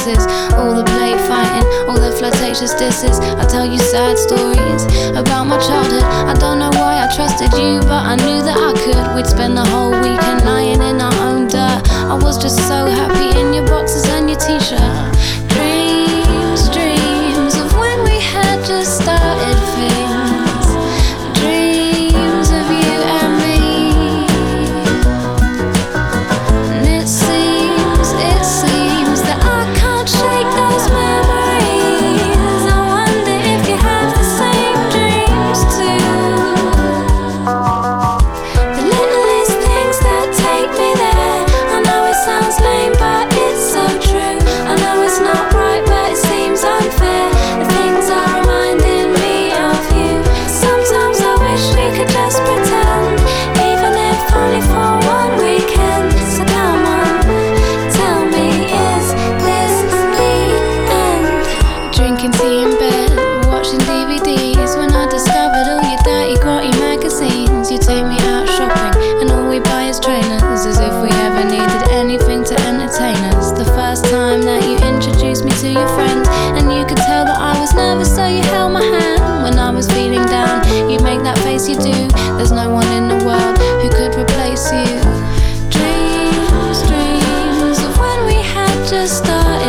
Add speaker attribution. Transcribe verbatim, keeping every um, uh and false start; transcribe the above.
Speaker 1: kisses, all the play fighting, all the flirtatious disses. I tell you sad stories about my childhood. I don't know why I trusted you, but I knew that I could. We'd spend the whole weekend lying in our own dirt. I was just so happy in your boxes and your t-shirt. Dreams, dreams of when we had just started things. Dreams of you and me. And it seems, it seems that I can't shake those memories. I wonder if you have the same dreams too. The littlest things that take me there. I know it sounds lame, but it's so true. I know it's not right, but it seems unfair. The things are reminding me of you. Sometimes I wish we could just pretend, even if only for one weekend. So come on, tell me, is this the end? Drinking tea in bed, watching D V Ds. When I discovered all your dirty, grotty magazines. You take me out shopping, and all we buy is trainers, as if we ever needed anything to entertain us. The first time that you introduced me to your friends, and you could tell that I was nervous, so you held my hand. When I was feeling down, you make that face you do. There's no one in the world who could replace you. Dreams, dreams of when we had just started